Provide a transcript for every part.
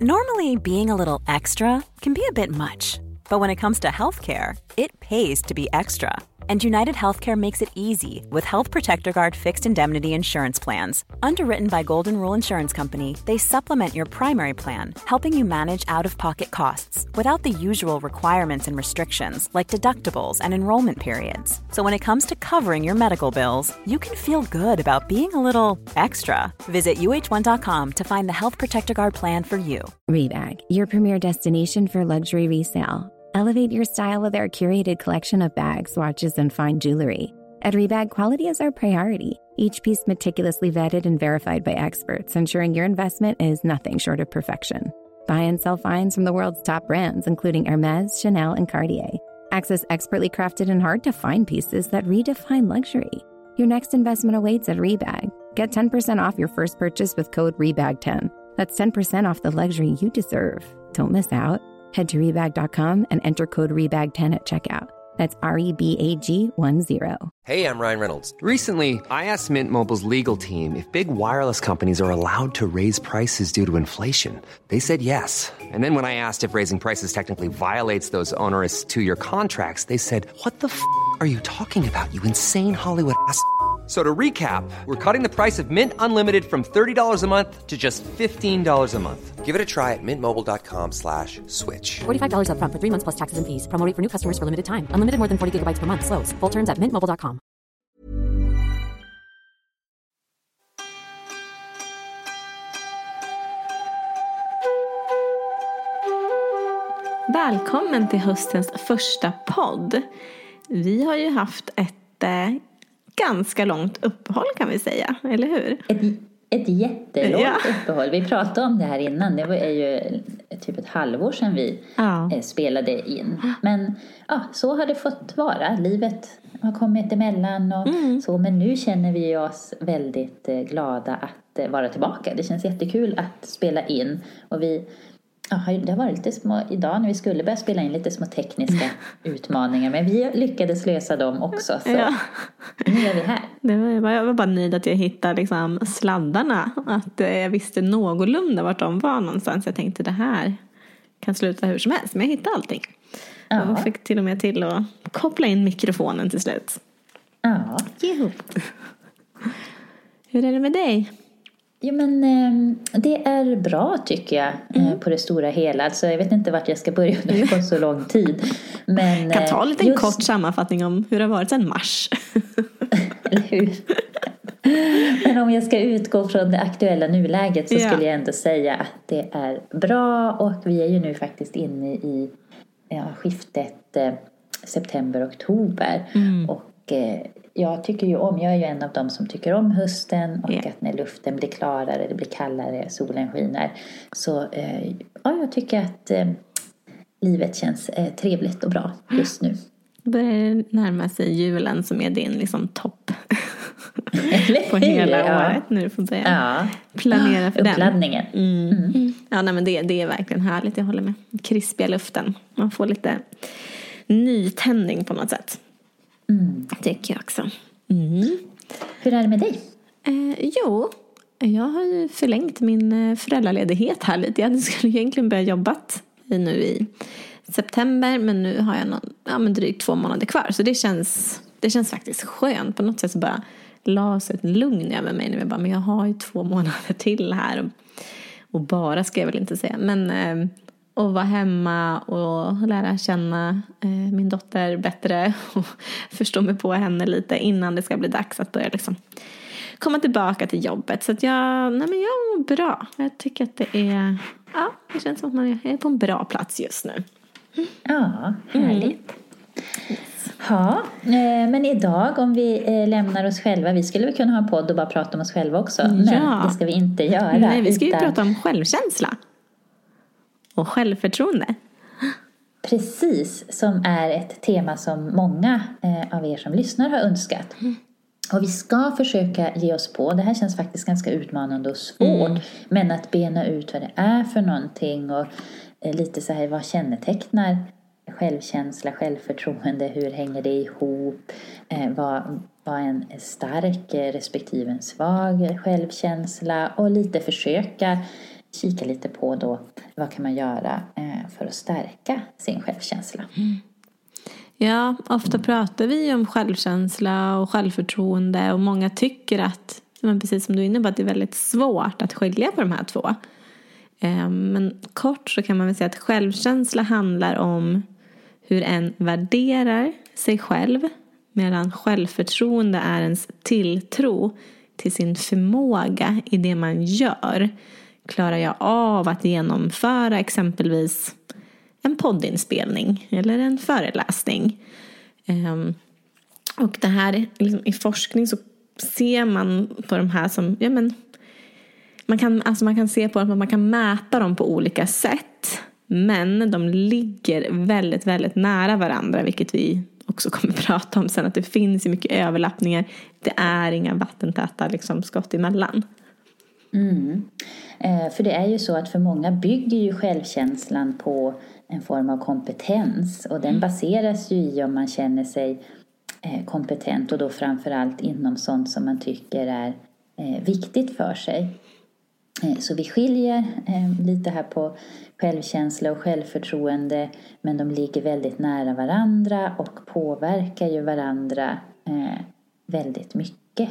Normally, being a little extra can be a bit much, but when it comes to healthcare, it pays to be extra. And United Healthcare makes it easy with Health Protector Guard fixed indemnity insurance plans. Underwritten by Golden Rule Insurance Company, they supplement your primary plan, helping you manage out-of-pocket costs without the usual requirements and restrictions like deductibles and enrollment periods. So when it comes to covering your medical bills, you can feel good about being a little extra. Visit uh1.com to find the Health Protector Guard plan for you. Rebag, your premier destination for luxury resale. Elevate your style with our curated collection of bags, watches, and fine jewelry. At Rebag, quality is our priority. Each piece meticulously vetted and verified by experts, ensuring your investment is nothing short of perfection. Buy and sell finds from the world's top brands, including Hermes, Chanel, and Cartier. Access expertly crafted and hard-to-find pieces that redefine luxury. Your next investment awaits at Rebag. Get 10% off your first purchase with code REBAG10. That's 10% off the luxury you deserve. Don't miss out. Head to Rebag.com and enter code REBAG10 at checkout. That's REBAG10. Hey, I'm Ryan Reynolds. Recently, I asked Mint Mobile's legal team if big wireless companies are allowed to raise prices due to inflation. They said yes. And then when I asked if raising prices technically violates those onerous two-year contracts, they said, "What the f*** are you talking about, you insane Hollywood ass?" So to recap, we're cutting the price of Mint Unlimited from $30 a month to just $15 a month. Give it a try at mintmobile.com/switch. $45 up front for 3 months plus taxes and fees. Promo rate for new customers for limited time. Unlimited more than 40 gigabytes per month. Slows full terms at mintmobile.com. Välkommen till höstens första podd. Vi har ju haft ett ganska långt uppehåll kan vi säga, eller hur? Ett jättelångt uppehåll. Vi pratade om det här innan. Det är ju typ ett halvår sedan vi spelade in. Men så har det fått vara. Livet har kommit emellan och så. Men nu känner vi oss väldigt glada att vara tillbaka. Det känns jättekul att spela in. Och det har varit lite små idag när vi skulle börja spela in lite små tekniska utmaningar. Men vi lyckades lösa dem också. Så nu är vi här. Jag var bara nöjd att jag hittade liksom sladdarna. Att jag visste någorlunda vart de var någonstans. Jag tänkte det här kan sluta hur som helst. Men jag hittade allting. Ja. Och fick till och med till att koppla in mikrofonen till slut. Ja. Hur är det med dig? Jo, men det är bra tycker jag på det stora hela. Alltså, jag vet inte vart jag ska börja nu på så lång tid. Men, kan ta lite en kort sammanfattning om hur det har varit sedan mars. Eller hur? Men om jag ska utgå från det aktuella nuläget så skulle jag ändå säga att det är bra. Och vi är ju nu faktiskt inne i skiftet september-oktober. Och jag tycker ju jag är ju en av dem som tycker om hösten och att när luften blir klarare, det blir kallare, solen skiner. Så jag tycker att livet känns trevligt och bra just nu. Börjar närma sig julen som är din liksom topp på hela året nu får börja planera för uppladdningen. Ja, nej, men det är verkligen härligt, jag håller med. Krispiga luften, man får lite nytändning på något sätt. Tycker jag också. Hur är det med dig? Jo, jag har ju förlängt min föräldraledighet här lite. Jag skulle egentligen börja jobbat nu i september. Men nu har jag drygt 2 månader kvar. Så det känns faktiskt skönt. På något sätt så bara la sig ett lugn över mig. Nu men jag har ju 2 månader till här. Och bara ska jag väl inte säga. Men och vara hemma och lära känna min dotter bättre och förstå mig på henne lite innan det ska bli dags att börja liksom komma tillbaka till jobbet. Så att jag mår bra. Jag tycker att det känns som att man är på en bra plats just nu. Ja, härligt. Ja, men idag om vi lämnar oss själva, vi skulle väl kunna ha en podd och bara prata om oss själva också. Men det ska vi inte göra. Nej, vi ska ju prata om självkänsla. Och självförtroende. Precis, som är ett tema som många av er som lyssnar har önskat. Och vi ska försöka ge oss på, det här känns faktiskt ganska utmanande och svårt. Men att bena ut vad det är för någonting och lite så här, vad kännetecknar självkänsla, självförtroende, hur hänger det ihop, vad en stark respektive en svag självkänsla och lite försöka kika lite på då vad kan man göra för att stärka sin självkänsla? Ja, ofta pratar vi om självkänsla och självförtroende och många tycker att, men precis som du är inne på, att det är väldigt svårt att skilja på de här två. Men kort så kan man väl säga att självkänsla handlar om hur en värderar sig själv, medan självförtroende är ens tilltro till sin förmåga i det man gör. Klarar jag av att genomföra exempelvis en poddinspelning eller en föreläsning? Och det här liksom, i forskning så ser man på de här som, ja men man kan se på att man kan mäta dem på olika sätt, men de ligger väldigt, väldigt nära varandra, vilket vi också kommer prata om sen, att det finns mycket överlappningar. Det är inga vattentäta liksom skott emellan. För det är ju så att för många bygger ju självkänslan på en form av kompetens, och den baseras ju i om man känner sig kompetent, och då framförallt inom sånt som man tycker är viktigt för sig. Så vi skiljer lite här på självkänsla och självförtroende, men de ligger väldigt nära varandra och påverkar ju varandra väldigt mycket.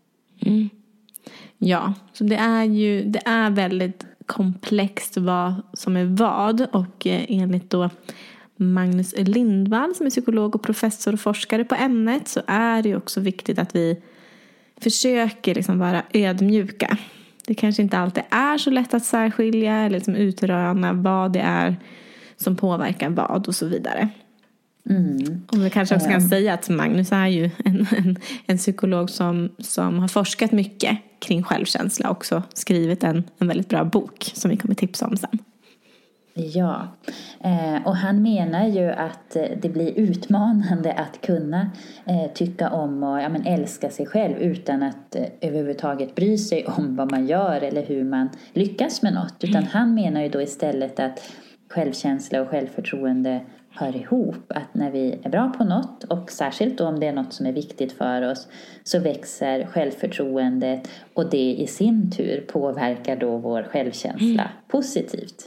Ja, så det är väldigt komplext vad som är vad, och enligt då Magnus Lindvall som är psykolog och professor och forskare på ämnet, så är det också viktigt att vi försöker liksom vara ödmjuka. Det kanske inte alltid är så lätt att särskilja eller liksom utröna vad det är som påverkar vad och så vidare. Och vi kanske också kan säga att Magnus är ju en psykolog som har forskat mycket kring självkänsla och också skrivit en väldigt bra bok som vi kommer tipsa om sen. Ja, och han menar ju att det blir utmanande att kunna tycka om och älska sig själv utan att överhuvudtaget bry sig om vad man gör eller hur man lyckas med något. Utan han menar ju då istället att självkänsla och självförtroende hör ihop. Att när vi är bra på något, och särskilt då om det är något som är viktigt för oss, så växer självförtroendet, och det i sin tur påverkar då vår självkänsla positivt.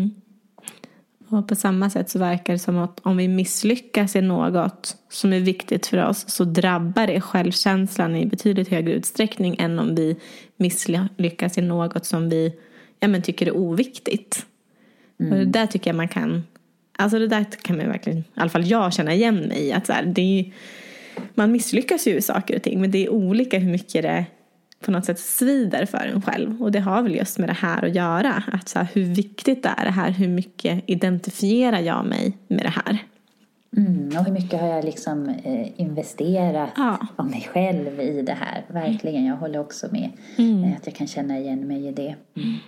Och på samma sätt så verkar det som att om vi misslyckas i något som är viktigt för oss, så drabbar det självkänslan i betydligt högre utsträckning än om vi misslyckas i något som vi tycker är oviktigt. Och det där tycker jag man kan, alltså det där kan man verkligen, i alla fall jag känner igen mig i, att så här, det är, man misslyckas ju i saker och ting, men det är olika hur mycket det på något sätt svider för en själv. Och det har väl just med det här att göra. Att så här, hur viktigt är det här? Hur mycket identifierar jag mig med det här? Och hur mycket har jag liksom investerat av mig själv i det här? Verkligen, jag håller också med. Att jag kan känna igen mig i det.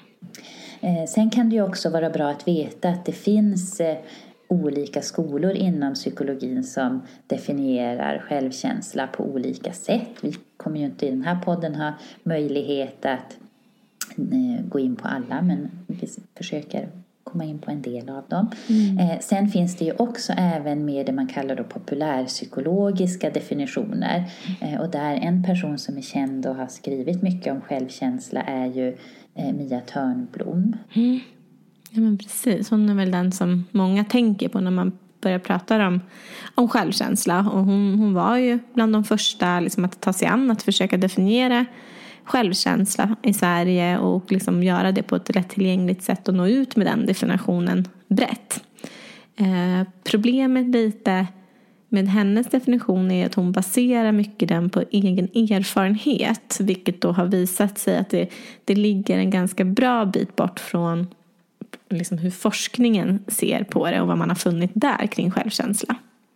Sen kan det ju också vara bra att veta att det finns olika skolor inom psykologin som definierar självkänsla på olika sätt. Vi kommer ju inte i den här podden ha möjlighet att gå in på alla, men vi försöker komma in på en del av dem. Sen finns det ju också även med det man kallar då populärpsykologiska definitioner. Och där en person som är känd och har skrivit mycket om självkänsla är ju Mia Törnblom. Ja, men precis. Hon är väl den som många tänker på när man börjar prata om självkänsla. Och hon var ju bland de första liksom, att ta sig an att försöka definiera självkänsla i Sverige och liksom göra det på ett lättillgängligt sätt och nå ut med den definitionen brett. Problemet lite med hennes definition är att hon baserar mycket den på egen erfarenhet, vilket då har visat sig att det ligger en ganska bra bit bort från liksom hur forskningen ser på det och vad man har funnit där kring självkänsla.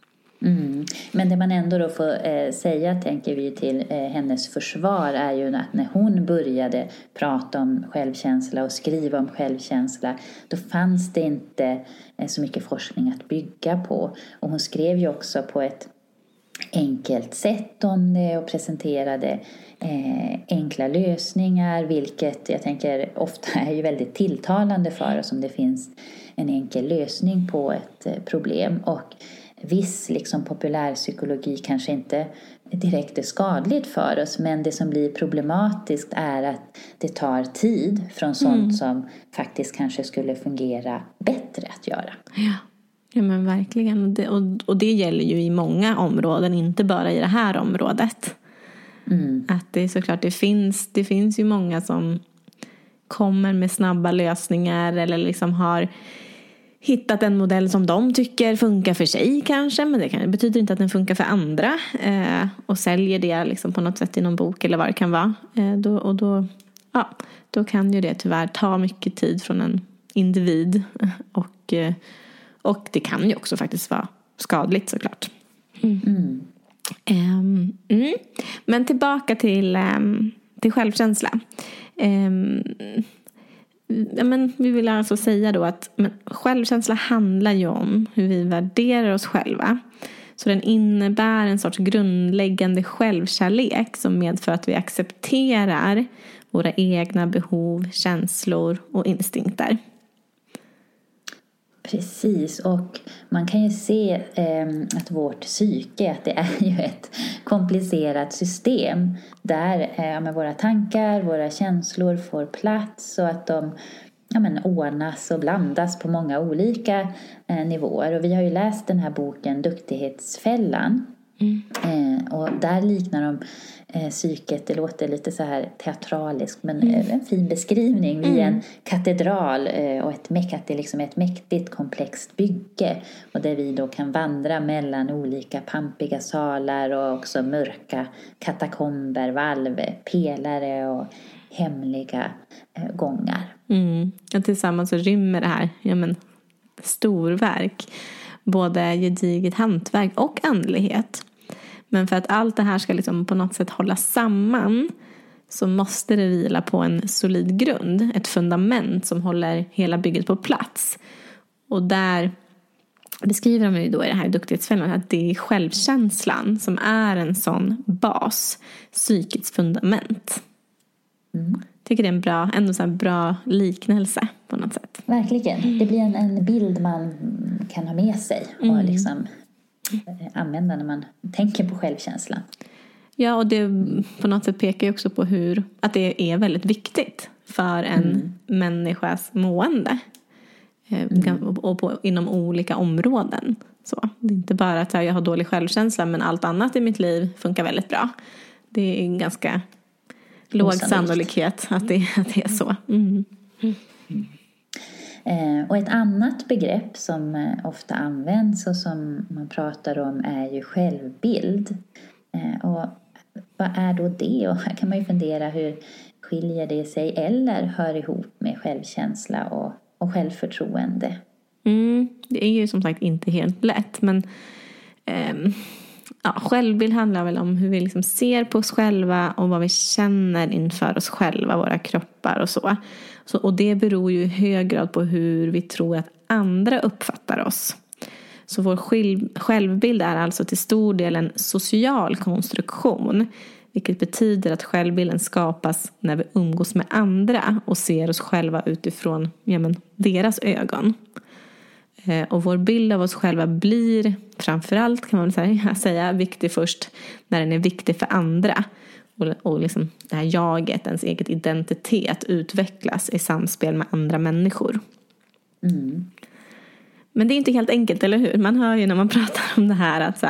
Men det man ändå då får säga, tänker vi, till hennes försvar är ju att när hon började prata om självkänsla och skriva om självkänsla, då fanns det inte så mycket forskning att bygga på. Och hon skrev ju också på ett enkelt sätt om det och presenterade enkla lösningar, vilket jag tänker ofta är ju väldigt tilltalande för oss om det finns en enkel lösning på ett problem. Och viss liksom populärpsykologi kanske inte direkt är skadligt för oss. Men det som blir problematiskt är att det tar tid från sånt som faktiskt kanske skulle fungera bättre att göra. Ja men verkligen. Och det gäller ju i många områden, inte bara i det här området. Att det är såklart, det finns ju många som kommer med snabba lösningar eller liksom har hittat en modell som de tycker funkar för sig kanske, men det betyder inte att den funkar för andra, och säljer det liksom på något sätt i någon bok eller vad det kan vara. Då kan ju det tyvärr ta mycket tid från en individ, och det kan ju också faktiskt vara skadligt såklart. Men tillbaka till självkänsla. Men vi vill alltså säga då att självkänsla handlar ju om hur vi värderar oss själva. Så den innebär en sorts grundläggande självkärlek som medför att vi accepterar våra egna behov, känslor och instinkter. Precis, och man kan ju se att vårt psyke, att det är ju ett komplicerat system där med våra tankar, våra känslor får plats och att de ordnas och blandas på många olika nivåer. Och vi har ju läst den här boken Duktighetsfällan. Och där liknar de psyket, det låter lite så här teatraliskt, men en fin beskrivning vid en katedral, och att det är liksom ett mäktigt komplext bygge, och där vi då kan vandra mellan olika pampiga salar och också mörka katakomber, valv, pelare och hemliga gångar. Och tillsammans så rymmer det här storverk, både gediget hantverk och andlighet. Men för att allt det här ska liksom på något sätt hålla samman, så måste det vila på en solid grund, ett fundament som håller hela bygget på plats. Och där beskriver de ju då i det här Duktighetsfällan att det är självkänslan som är en sån bas, psykets fundament. Tycker det är en bra liknelse på något sätt. Verkligen. Det blir en bild man kan ha med sig och liksom använda när man tänker på självkänslan. Ja, och det på något sätt pekar ju också på att det är väldigt viktigt för en människas mående. Och inom olika områden. Så. Det är inte bara att jag har dålig självkänsla, men allt annat i mitt liv funkar väldigt bra. Det är en ganska låg sannolikhet att det är så. Och ett annat begrepp som ofta används och som man pratar om är ju självbild. Och vad är då det? Och här kan man ju fundera, hur skiljer det sig eller hör ihop med självkänsla och självförtroende? Det är ju som sagt inte helt lätt, men självbild handlar väl om hur vi liksom ser på oss själva och vad vi känner inför oss själva, våra kroppar och så. Och det beror ju i hög grad på hur vi tror att andra uppfattar oss. Så vår självbild är alltså till stor del en social konstruktion, vilket betyder att självbilden skapas när vi umgås med andra och ser oss själva utifrån deras ögon. Och vår bild av oss själva blir framförallt, kan man säga, viktig först när den är viktig för andra. Och liksom det här jaget, ens eget identitet, utvecklas i samspel med andra människor. Men det är inte helt enkelt, eller hur? Man hör ju när man pratar om det här att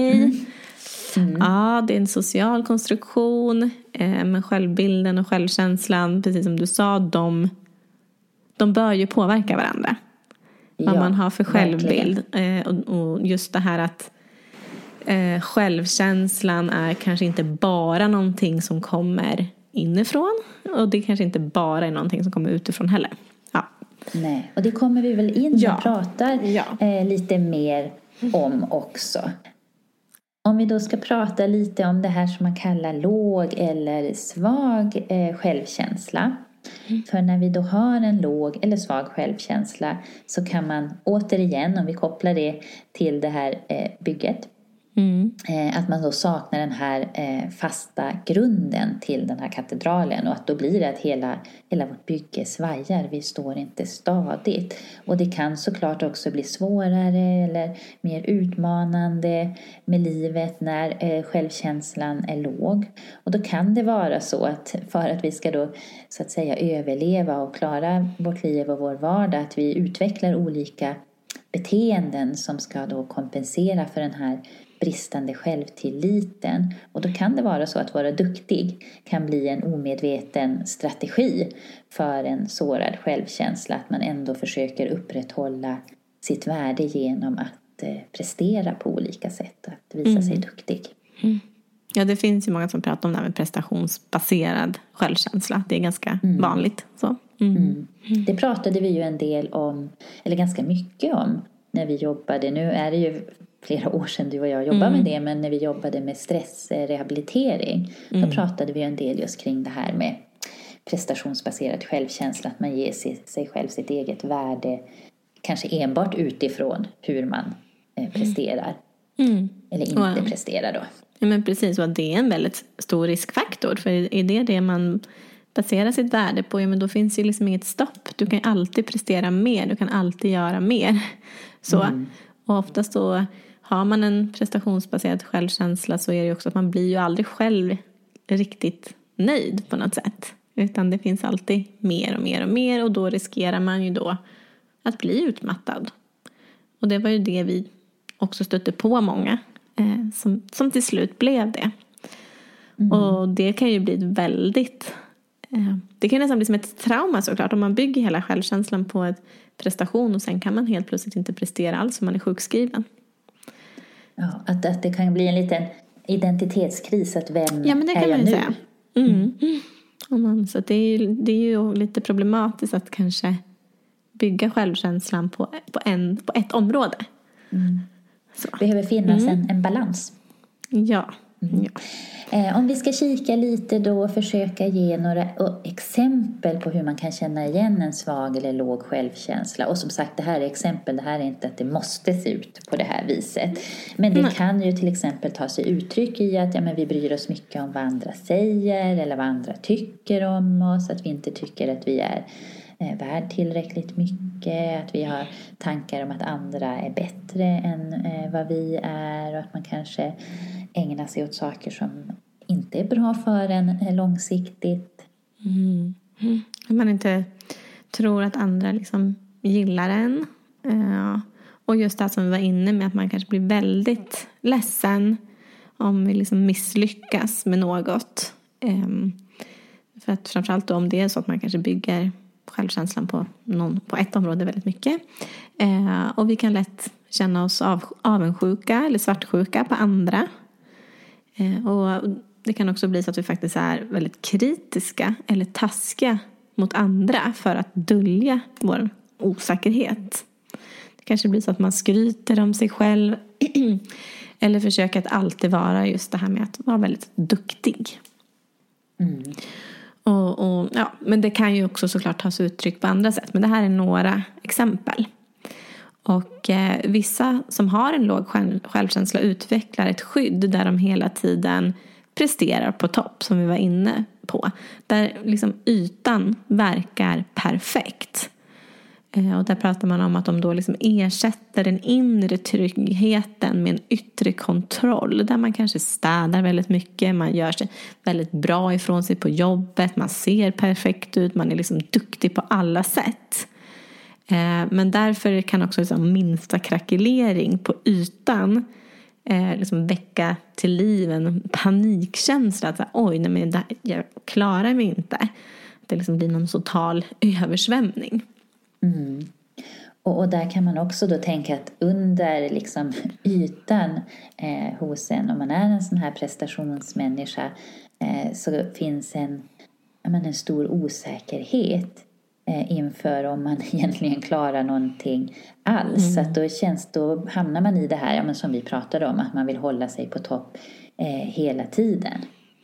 ja, det är en social konstruktion, men självbilden och självkänslan, precis som du sa, de bör ju påverka varandra. Vad man har för självbild. Och just det här att självkänslan är kanske inte bara någonting som kommer inifrån, och det kanske inte bara är någonting som kommer utifrån heller. Ja. Nej, och det kommer vi väl in och pratar lite mer om också. Om vi då ska prata lite om det här som man kallar låg eller svag självkänsla. För när vi då har en låg eller svag självkänsla så kan man återigen, om vi kopplar det till det här bygget, Att man då saknar den här fasta grunden till den här katedralen, och att då blir det att hela vårt bygge svajar, vi står inte stadigt. Och det kan såklart också bli svårare eller mer utmanande med livet när självkänslan är låg. Och då kan det vara så att för att vi ska då så att säga överleva och klara vårt liv och vår vardag, att vi utvecklar olika beteenden som ska då kompensera för den här bristande självtilliten. Och då kan det vara så att vara duktig kan bli en omedveten strategi för en sårad självkänsla. Att man ändå försöker upprätthålla sitt värde genom att prestera på olika sätt. Att visa sig duktig. Ja, det finns ju många som pratar om det här med prestationsbaserad självkänsla. Det är ganska vanligt. Så. Det pratade vi ju en del om, eller ganska mycket om, när vi jobbade. Nu är det ju flera år sedan du och jag jobbade med det, men när vi jobbade med stressrehabilitering då pratade vi en del just kring det här med prestationsbaserad självkänsla, att man ger sig själv sitt eget värde kanske enbart utifrån hur man presterar eller inte presterar då. Ja, men precis, och att det är en väldigt stor riskfaktor, för är det man baserar sitt värde på, ja, men då finns ju liksom inget stopp. Du kan alltid prestera mer, du kan alltid göra mer. Så, och oftast då har man en prestationsbaserad självkänsla, så är det ju också att man blir ju aldrig själv riktigt nöjd på något sätt. Utan det finns alltid mer och mer och mer, och då riskerar man ju då att bli utmattad. Och det var ju det vi också stötte på många som till slut blev det. Och det kan ju bli ett väldigt... Det kan nästan bli som ett trauma såklart, om man bygger hela självkänslan på ett prestation och sen kan man helt plötsligt inte prestera alls om man är sjukskriven. Ja, att det kan bli en liten identitetskris, att vem men det kan är jag man nu? Säga. Så det är ju lite problematiskt att kanske bygga självkänslan på ett område. Så. Behöver finnas en balans. Ja. Om vi ska kika lite då och försöka ge några exempel på hur man kan känna igen en svag eller låg självkänsla. Och som sagt, det här är exempel, det här är inte att det måste se ut på det här viset. Men det kan ju till exempel ta sig uttryck i att men vi bryr oss mycket om vad andra säger eller vad andra tycker om oss. Att vi inte tycker att vi är värd tillräckligt mycket, att vi har tankar om att andra är bättre än vad vi är, och att man kanske ägnar sig åt saker som inte är bra för en långsiktigt. Att man inte tror att andra liksom gillar en. Och just det som vi var inne med, att man kanske blir väldigt ledsen om vi liksom misslyckas med något. För att framförallt då om det är så att man kanske bygger självkänslan på ett område väldigt mycket. Och vi kan lätt känna oss avundsjuka eller svartsjuka på andra. Och det kan också bli så att vi faktiskt är väldigt kritiska eller taskiga mot andra för att dölja vår osäkerhet. Det kanske blir så att man skryter om sig själv eller försöker att alltid vara just det här med att vara väldigt duktig. Men det kan ju också såklart ta sig uttryck på andra sätt. Men det här är några exempel. Och vissa som har en låg självkänsla utvecklar ett skydd där de hela tiden presterar på topp, som vi var inne på. Där liksom ytan verkar perfekt. Och där pratar man om att de då liksom ersätter den inre tryggheten med en yttre kontroll. Där man kanske städar väldigt mycket. Man gör sig väldigt bra ifrån sig på jobbet. Man ser perfekt ut. Man är liksom duktig på alla sätt. Men därför kan också liksom minsta krackelering på ytan liksom väcka till liv en panikkänsla. Att oj, nej, men jag klarar mig inte. Det liksom blir någon total översvämning. Och där kan man också då tänka att under liksom ytan hos en, om man är en sån här prestationsmänniska, så finns en stor osäkerhet inför om man egentligen klarar någonting alls. Så att då hamnar man i det här som vi pratade om, att man vill hålla sig på topp hela tiden.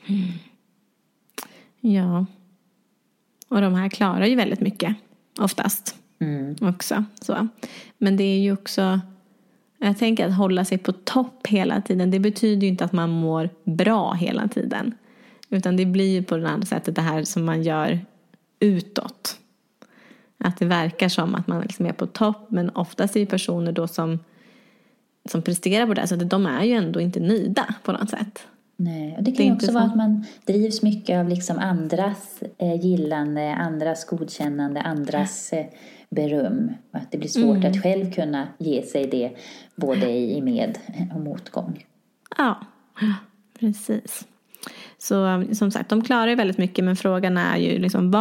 Ja. Och de här klarar ju väldigt mycket oftast. Också så. Men det är ju också Jag tänker att hålla sig på topp hela tiden, det betyder ju inte att man mår bra hela tiden. Utan det blir ju på det andra sättet det här som man gör utåt. Att det verkar som att man liksom är på topp, men oftast är ju personer då som presterar på det här sättet, de är ju ändå inte nöjda på något sätt. Nej, och det kan ju också vara att man drivs mycket av liksom andras gillande, andras godkännande, andras beröm. Att det blir svårt att själv kunna ge sig det både i med- och motgång. Ja, precis. Så som sagt, de klarar ju väldigt mycket, men frågan är ju liksom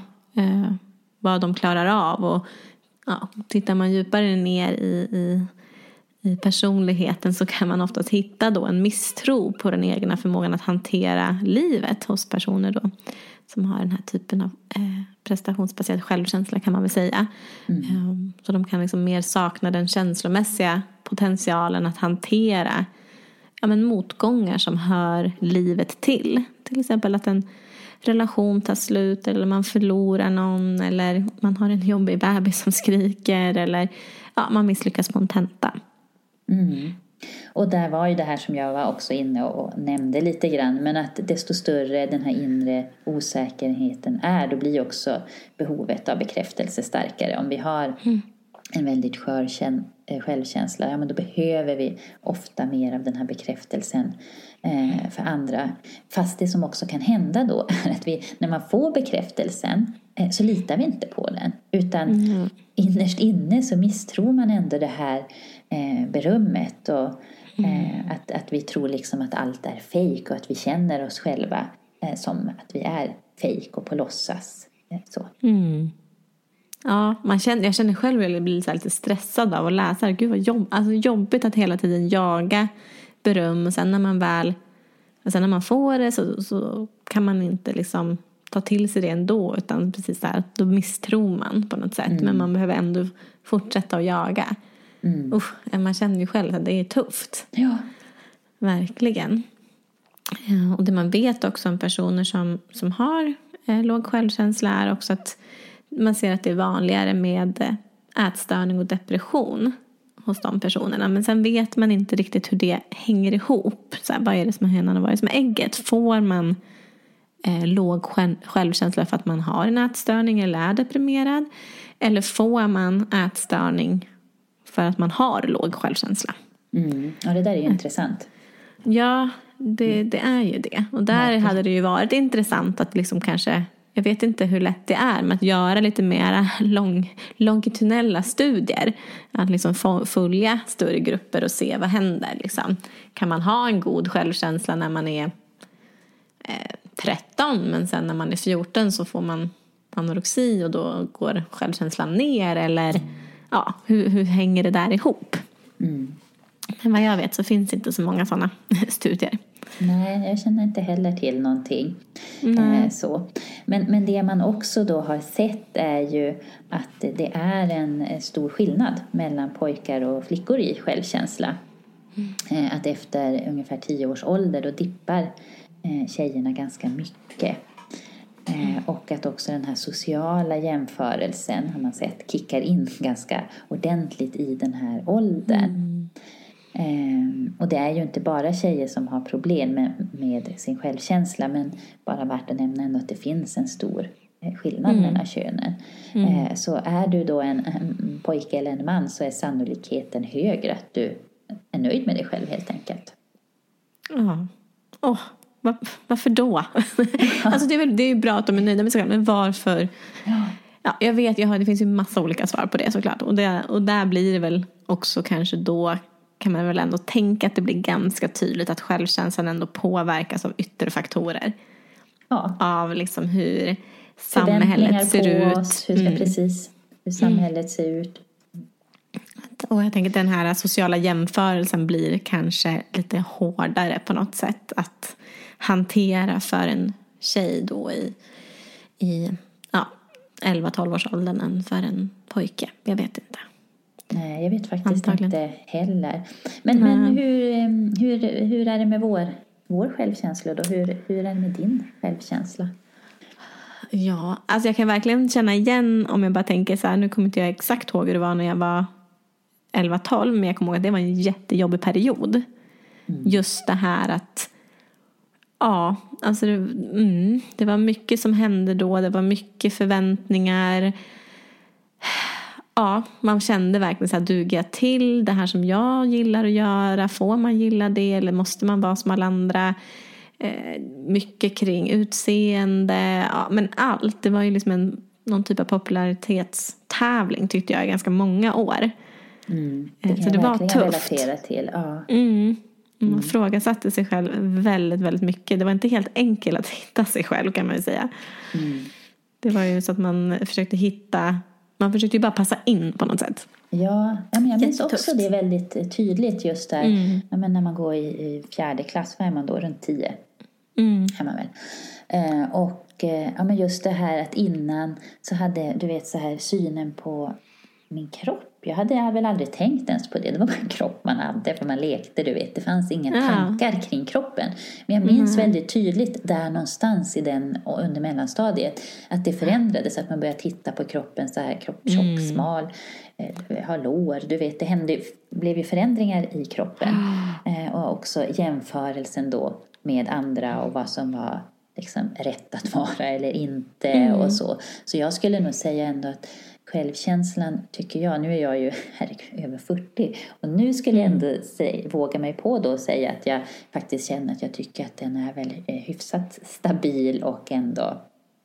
vad de klarar av. Och ja, tittar man djupare ner i personligheten så kan man oftast hitta då en misstro på den egna förmågan att hantera livet hos personer då som har den här typen av prestationsbaserad självkänsla, kan man väl säga. Så de kan liksom mer sakna den känslomässiga potentialen att hantera motgångar som hör livet till. Till exempel att en relation tar slut, eller man förlorar någon, eller man har en jobbig bebis som skriker, eller man misslyckas på en tenta. Och där var ju det här som jag var också inne och nämnde lite grann, men att desto större den här inre osäkerheten är, då blir också behovet av bekräftelse starkare. Om vi har en väldigt skör självkänsla, men då behöver vi ofta mer av den här bekräftelsen för andra. Fast det som också kan hända då är att när man får bekräftelsen så litar vi inte på den, utan innerst inne så misstror man ändå det här berömmet, och att vi tror liksom att allt är fejk, och att vi känner oss själva som att vi är fejk och på låtsas så. Ja, jag känner själv att jag blir lite stressad av att läsa. Gud vad jobbigt att hela tiden jaga beröm, och sen när man får det så kan man inte liksom ta till sig det ändå, utan precis där, då misstror man på något sätt, men man behöver ändå fortsätta att jaga. Man känner ju själv att det är tufft. Ja. Verkligen. Och det man vet också om personer som har låg självkänsla är också att man ser att det är vanligare med ätstörning och depression hos de personerna. Men sen vet man inte riktigt hur det hänger ihop. Så här, vad är det som är hönan och vad är det som är ägget? Får man låg självkänsla för att man har en ätstörning eller är deprimerad? Eller får man ätstörning för att man har låg självkänsla? Ja, det där är ju intressant. Ja, det är ju det. Och där hade det ju varit intressant att liksom kanske, jag vet inte hur lätt det är, men att göra lite mer longitudinella studier. Att liksom följa större grupper och se vad händer. Liksom. Kan man ha en god självkänsla när man är 13, men sen när man är 14 så får man anorexi och då går självkänslan ner? Eller hur hänger det där ihop? Men vad jag vet så finns inte så många sådana studier. Nej, jag känner inte heller till någonting. Så. Men det man också då har sett är ju att det är en stor skillnad mellan pojkar och flickor i självkänsla. Att efter ungefär 10 års ålder då dippar tjejerna ganska mycket. Och att också den här sociala jämförelsen har man sett kickar in ganska ordentligt i den här åldern. Och det är ju inte bara tjejer som har problem med sin självkänsla, men bara värt att nämna ändå att det finns en stor skillnad mellan könen. Så är du då en pojke eller en man, så är sannolikheten högre att du är nöjd med dig själv helt enkelt. Ja. Varför då? Alltså det är ju bra att de är nöjda med sig själv, men varför? Ja, jag vet, det finns ju massa olika svar på det såklart. Och där blir det väl också kanske då, kan man väl ändå tänka att det blir ganska tydligt att självkänslan ändå påverkas av yttre faktorer. Ja. Av liksom hur samhället ser ut. Oss, hur samhället ser ut. Och jag tänker att den här sociala jämförelsen blir kanske lite hårdare på något sätt att hantera för en tjej då i 11-12 års åldern än för en pojke. Jag vet inte. Nej, jag vet faktiskt inte heller. Men hur är det med vår självkänsla då? Hur är det med din självkänsla? Ja, alltså jag kan verkligen känna igen, om jag bara tänker så här, nu kommer inte jag exakt ihåg hur det var när jag var 11-12, men jag kommer ihåg att det var en jättejobbig period. Just det här att alltså det var mycket som hände då, det var mycket förväntningar. Ja, man kände verkligen så här, duger jag till det här som jag gillar att göra? Får man gilla det eller måste man vara som alla andra? Mycket kring utseende, men allt. Det var ju liksom någon typ av popularitetstävling tyckte jag i ganska många år. Det kan så det var tufft. Relatera till. Man frågasatte sig själv väldigt, väldigt mycket. Det var inte helt enkelt att hitta sig själv, kan man ju säga. Det var ju så att man försökte ju bara passa in på något sätt. Ja, men jag minns också det väldigt tydligt just där. Men när man går i 4:e klass, vad är man då? Runt 10. Är man väl. Men just det här att innan så hade, du vet, så här synen på min kropp. Jag hade väl aldrig tänkt ens på det. Det var bara en kropp man hade, för man lekte, du vet. Det fanns inga tankar kring kroppen. Men jag minns väldigt tydligt där någonstans i den och under mellanstadiet att det förändrades, att man började titta på kroppen så här, tjock, smal, har lår, du vet. Blev ju förändringar i kroppen. Och också jämförelsen då med andra och vad som var liksom rätt att vara eller inte och så. Så jag skulle nog säga ändå att självkänslan, tycker jag, nu är jag ju över 40 och nu skulle jag ändå våga mig på då och säga att jag faktiskt känner att jag tycker att den är väl hyfsat stabil och ändå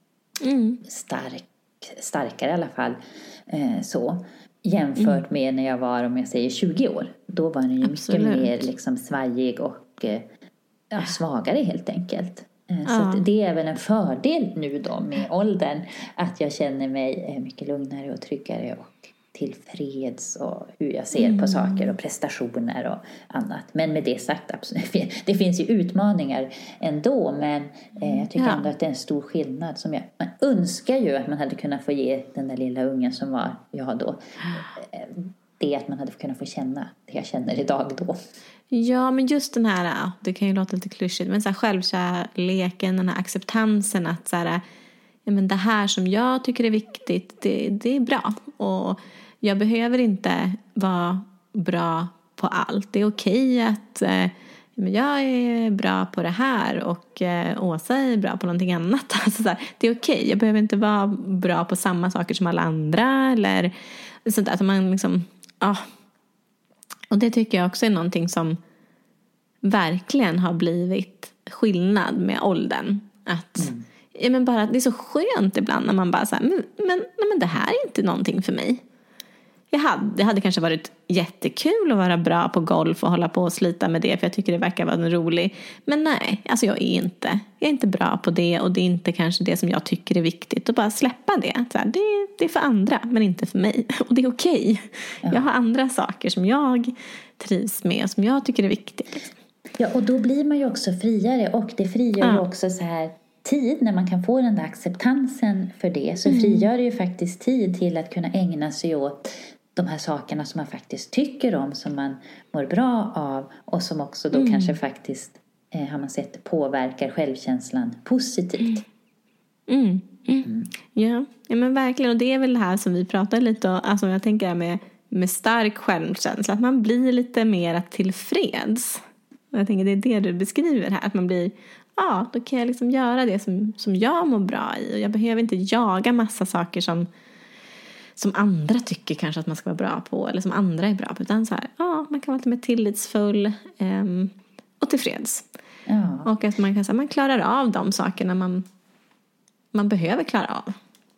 starkare i alla fall, så jämfört med när jag var, om jag säger 20 år, då var den ju mycket mer liksom svajig och svagare helt enkelt. Så att det är väl en fördel nu då med åldern, att jag känner mig mycket lugnare och tryggare och tillfreds och hur jag ser på saker och prestationer och annat. Men med det sagt, absolut, det finns ju utmaningar ändå, men jag tycker ändå att det är en stor skillnad som man önskar ju att man hade kunnat få ge den där lilla ungen som var jag då, det att man hade kunnat få känna det jag känner idag då. Ja, men just den här, det kan ju låta lite klyschigt, men så här självkärleken, den här acceptansen att så här, men det här som jag tycker är viktigt, det är bra. Och jag behöver inte vara bra på allt. Det är okej att jag är bra på det här och Åsa är bra på någonting annat. Alltså så här, det är okej. Jag behöver inte vara bra på samma saker som alla andra eller sånt där. Att man liksom, och det tycker jag också är någonting som verkligen har blivit skillnad med åldern. Att men bara, det är så skönt ibland när man bara så här, men det här är inte någonting för mig. Det hade kanske varit jättekul att vara bra på golf och hålla på och slita med det, för jag tycker det verkar vara roligt. Men nej, alltså jag är inte bra på det, och det är inte kanske det som jag tycker är viktigt. Och bara släppa det. Så här, det är för andra, men inte för mig. Och det är okej. Jag har andra saker som jag trivs med och som jag tycker är viktigt. Liksom. Ja, och då blir man ju också friare, och det frigör ju också så här tid när man kan få den där acceptansen för det. Så frigör det ju faktiskt tid till att kunna ägna sig åt de här sakerna som man faktiskt tycker om, som man mår bra av och som också då kanske faktiskt har man sett påverkar självkänslan positivt. Ja, men verkligen, och det är väl det här som vi pratar lite om, alltså jag tänker med stark självkänsla, att man blir lite mer tillfreds. Och jag tänker det är det du beskriver här, att man blir, då kan jag liksom göra det som jag mår bra i, och jag behöver inte jaga massa saker som andra tycker kanske att man ska vara bra på, eller som andra är bra på, utan så här, man kan vara lite mer tillitsfull och tillfreds. Och att man klarar av de sakerna man behöver klara av.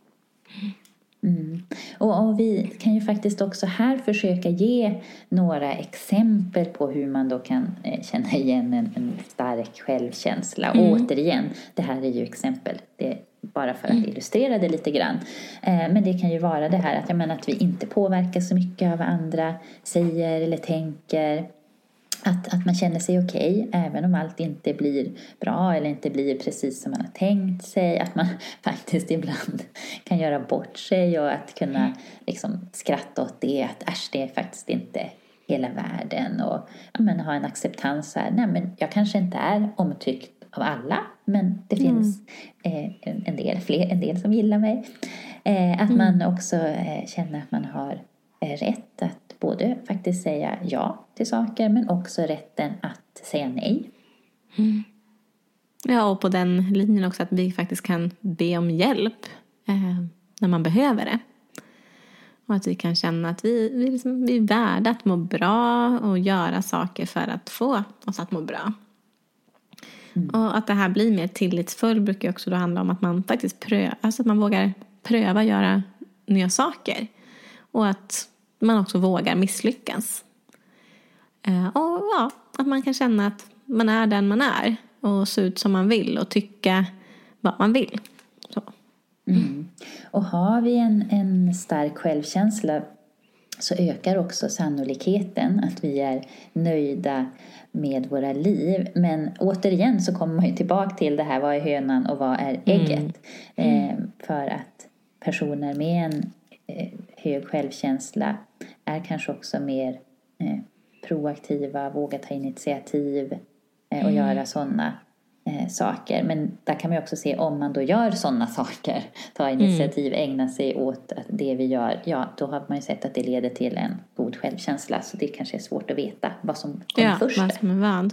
Och vi kan ju faktiskt också här försöka ge några exempel på hur man då kan känna igen en stark självkänsla. Och återigen, det här är ju exempel. Det är bara för att illustrera det lite grann. Men det kan ju vara det här att vi inte påverkar så mycket av vad andra säger eller tänker. Att man känner sig okej, även om allt inte blir bra eller inte blir precis som man har tänkt sig. Att man faktiskt ibland kan göra bort sig och att kunna liksom skratta åt det. Att det är faktiskt inte hela världen. Och ha en acceptans här. Nej, men jag kanske inte är omtyckt av alla, men det finns en del som gillar mig. Att man också känner att man har rätt att både faktiskt säga ja till saker men också rätten att säga nej. Ja, och på den linjen också att vi faktiskt kan be om hjälp när man behöver det. Och att vi kan känna att vi är värda att må bra och göra saker för att få oss att må bra. Och att det här blir mer tillitsfull brukar också då handla om att man faktiskt att man vågar pröva göra nya saker. Och att man också vågar misslyckas. Och ja, att man kan känna att man är den man är. Och se ut som man vill och tycka vad man vill. Så. Och har vi en stark självkänsla så ökar också sannolikheten att vi är nöjda med våra liv. Men återigen så kommer man ju tillbaka till det här, vad är hönan och vad är ägget? För att personer med en hög självkänsla är kanske också mer proaktiva, vågar ta initiativ och göra sådana saker. Men där kan man också se om man då gör sådana saker, ta initiativ, ägna sig åt det vi gör, ja då har man ju sett att det leder till en god självkänsla, så det kanske är svårt att veta vad som kommer först. Vad som är vad.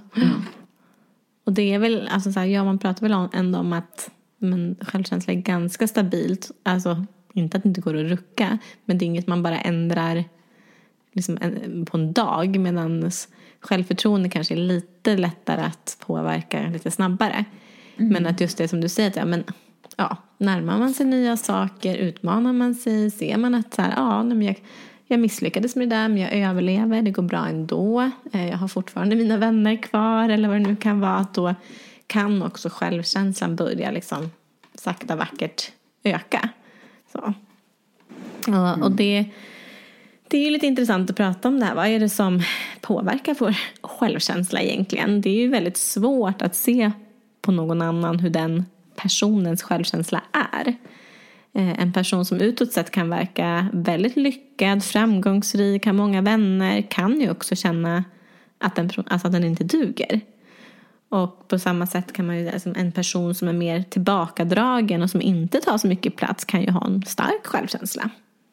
Och det är väl, alltså så här, ja man pratar väl ändå om att men självkänsla är ganska stabilt, alltså inte att det inte går att rucka, men det är inget man bara ändrar liksom på en dag, medan självförtroende kanske är lite lättare att påverka lite snabbare. Men att just det som du säger, men ja, närmar man sig nya saker, utmanar man sig, ser man att så här, ja, men jag misslyckades med det där, men jag överlever, det går bra ändå, jag har fortfarande mina vänner kvar eller vad det nu kan vara, att då kan också självkänslan börja liksom sakta vackert öka. Så. Och det är ju lite intressant att prata om det här. Vad är det som påverkar vår självkänsla egentligen? Det är ju väldigt svårt att se på någon annan hur den personens självkänsla är. En person som utåt sett kan verka väldigt lyckad, framgångsrik, har många vänner, kan ju också känna att den inte duger. Och på samma sätt kan man ju, alltså en person som är mer tillbakadragen och som inte tar så mycket plats kan ju ha en stark självkänsla.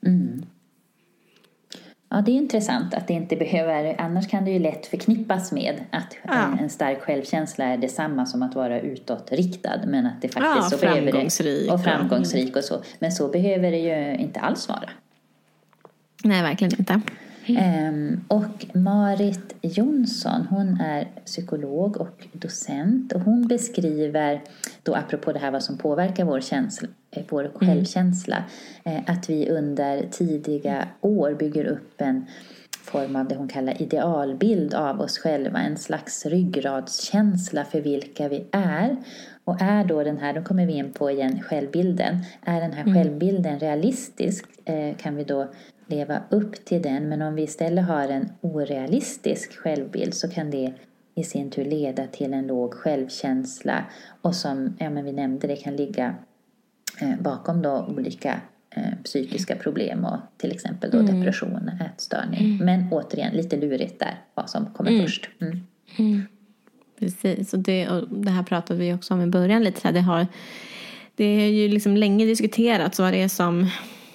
Ja, det är intressant att det inte behöver, annars kan det ju lätt förknippas med att en stark självkänsla är detsamma som att vara utåtriktad, men att det faktiskt så framgångsrik behöver det, och framgångsrik och så, men så behöver det ju inte alls vara. Nej, verkligen inte. Och Marit Jonsson, hon är psykolog och docent, och hon beskriver då, apropå det här vad som påverkar vår självkänsla, att vi under tidiga år bygger upp en form av det hon kallar idealbild av oss själva, en slags ryggradskänsla för vilka vi är. Och är då den här, då kommer vi in på igen självbilden, är den här självbilden realistisk, kan vi då leva upp till den. Men om vi istället har en orealistisk självbild så kan det i sin tur leda till en låg självkänsla, och som vi nämnde, det kan ligga bakom då olika psykiska problem och till exempel då depression, ätstörning. Men återigen lite lurigt där vad som kommer först. Precis, och det här pratade vi också om i början lite här. Det är ju liksom länge diskuterat vad det är som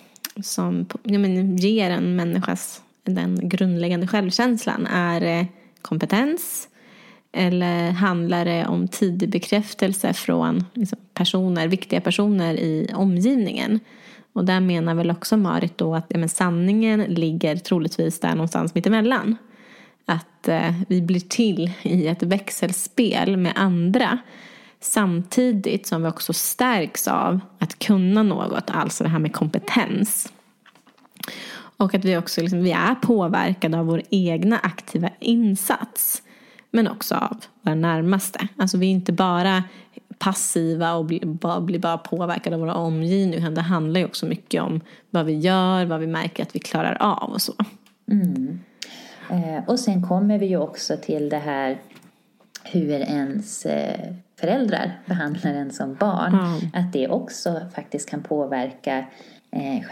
ger en människas den grundläggande självkänslan. Är det kompetens, eller handlar det om tidig bekräftelse från liksom viktiga personer i omgivningen? Och där menar väl också Marit då att sanningen ligger troligtvis där någonstans mittemellan. Att vi blir till i ett växelspel med andra, samtidigt som vi också stärks av att kunna något, alltså det här med kompetens. Och att vi också vi är påverkade av vår egna aktiva insats, men också av våra närmaste. Alltså vi är inte bara passiva och blir bara påverkade av våra omgivning, utan det handlar ju också mycket om vad vi gör, vad vi märker att vi klarar av och så. Och sen kommer vi ju också till det här hur ens föräldrar behandlar en som barn. Att det också faktiskt kan påverka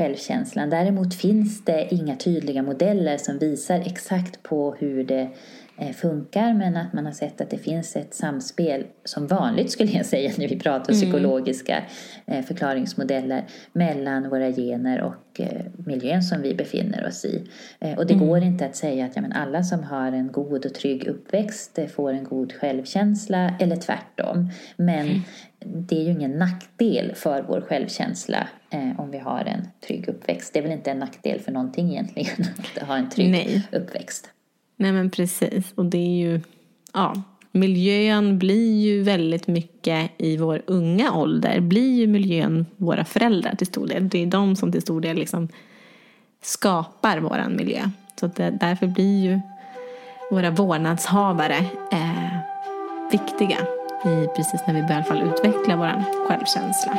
självkänslan. Däremot finns det inga tydliga modeller som visar exakt på hur det funkar, men att man har sett att det finns ett samspel, som vanligt skulle jag säga när vi pratar psykologiska förklaringsmodeller, mellan våra gener och miljön som vi befinner oss i. Och det går inte att säga att alla som har en god och trygg uppväxt får en god självkänsla, eller tvärtom. Men det är ju ingen nackdel för vår självkänsla om vi har en trygg uppväxt. Det är väl inte en nackdel för någonting egentligen att ha en trygg uppväxt. Nej, men precis. Och det är ju, miljön blir ju väldigt mycket i vår unga ålder. Blir ju miljön våra föräldrar till stor del. Det är de som till stor del liksom skapar våran miljö. Så därför blir ju våra vårdnadshavare viktiga precis när vi börjar i alla fall utveckla våran självkänsla.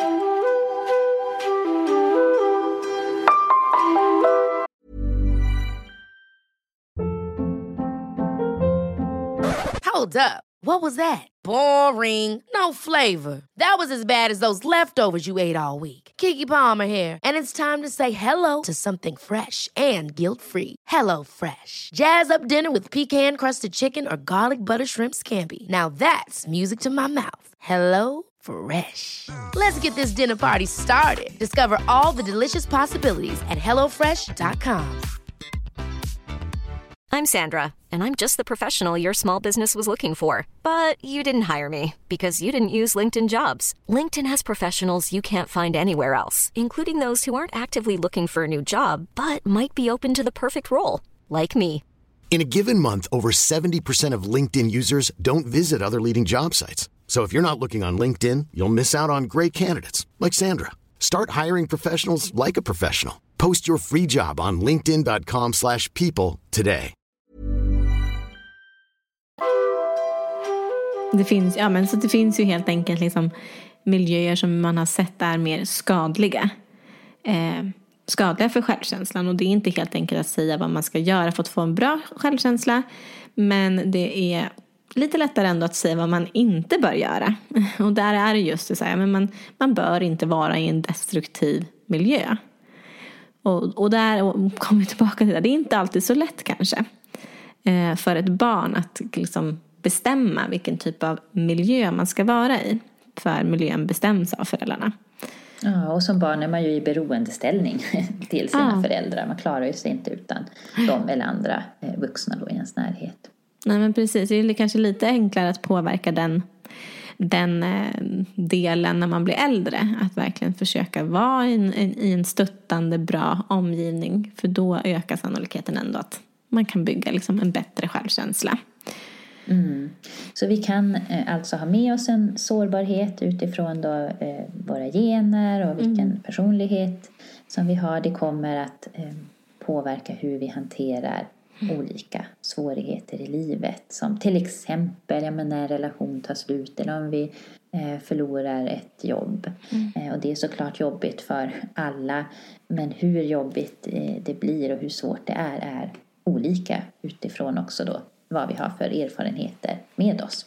Hold up. What was that? Boring. No flavor. That was as bad as those leftovers you ate all week. Keke Palmer here, and it's time to say hello to something fresh and guilt-free. Hello Fresh. Jazz up dinner with pecan-crusted chicken or garlic butter shrimp scampi. Now that's music to my mouth. Hello Fresh. Let's get this dinner party started. Discover all the delicious possibilities at hellofresh.com. I'm Sandra, and I'm just the professional your small business was looking for. But you didn't hire me because you didn't use LinkedIn Jobs. LinkedIn has professionals you can't find anywhere else, including those who aren't actively looking for a new job, but might be open to the perfect role, like me. In a given month, over 70% of LinkedIn users don't visit other leading job sites. So if you're not looking on LinkedIn, you'll miss out on great candidates, like Sandra. Start hiring professionals like a professional. Post your free job on linkedin.com/people today. Det finns ju helt enkelt liksom miljöer som man har sett är mer skadliga. Skadliga för självkänslan. Och det är inte helt enkelt att säga vad man ska göra för att få en bra självkänsla. Men det är lite lättare ändå att säga vad man inte bör göra. Och där är det just det så här, men man bör inte vara i en destruktiv miljö. Och där kommer vi tillbaka till det. Det är inte alltid så lätt kanske. För ett barn att liksom bestämma vilken typ av miljö man ska vara i. För miljön bestäms av föräldrarna. Ja, och som barn är man ju i beroendeställning till sina föräldrar. Man klarar ju sig inte utan dem eller andra vuxna då i ens närhet. Nej, men precis. Det är kanske lite enklare att påverka den delen när man blir äldre. Att verkligen försöka vara i en stöttande, bra omgivning. För då ökar sannolikheten ändå att man kan bygga liksom en bättre självkänsla. Så vi kan alltså ha med oss en sårbarhet utifrån då, våra gener och vilken personlighet som vi har. Det kommer att påverka hur vi hanterar olika svårigheter i livet. Som till exempel när en relation tar slut eller om vi förlorar ett jobb. Och det är såklart jobbigt för alla. Men hur jobbigt det blir och hur svårt det är olika utifrån också då vad vi har för erfarenheter med oss.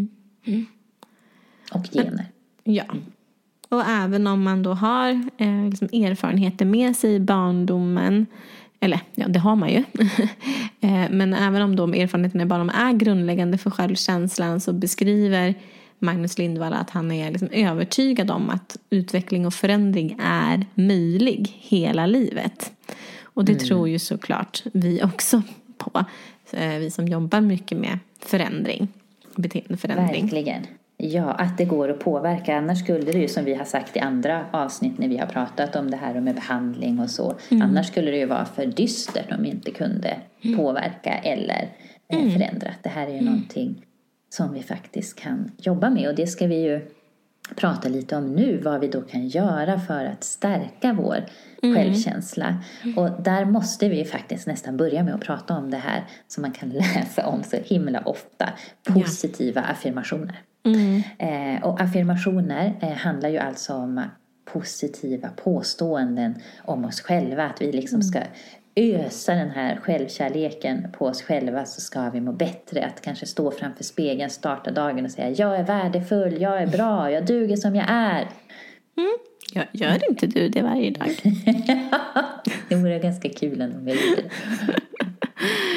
Och gener. Ja. Och även om man då har liksom erfarenheter med sig i barndomen. Eller ja, det har man ju. Men även om de erfarenheterna i barndomen är grundläggande för självkänslan, så beskriver Magnus Lindvall att han är liksom övertygad om att utveckling och förändring är möjlig hela livet. Och det tror ju såklart vi också på. Vi som jobbar mycket med förändring, beteendeförändring. Verkligen. Ja, att det går att påverka. Annars skulle det ju, som vi har sagt i andra avsnitt när vi har pratat om det här med behandling och så. Annars skulle det ju vara för dystert om vi inte kunde påverka eller förändra. Det här är ju någonting som vi faktiskt kan jobba med. Och det ska vi ju prata lite om nu. Vad vi då kan göra för att stärka vår självkänsla. Och där måste vi faktiskt nästan börja med att prata om det här som man kan läsa om så himla ofta. Positiva affirmationer. Och affirmationer handlar ju alltså om positiva påståenden om oss själva. Att vi liksom ska ösa den här självkärleken på oss själva, så ska vi må bättre. Att kanske stå framför spegeln, starta dagen och säga: jag är värdefull, jag är bra, jag duger som jag är. Gör inte du det varje dag? Det vore ganska kul om jag gjorde det.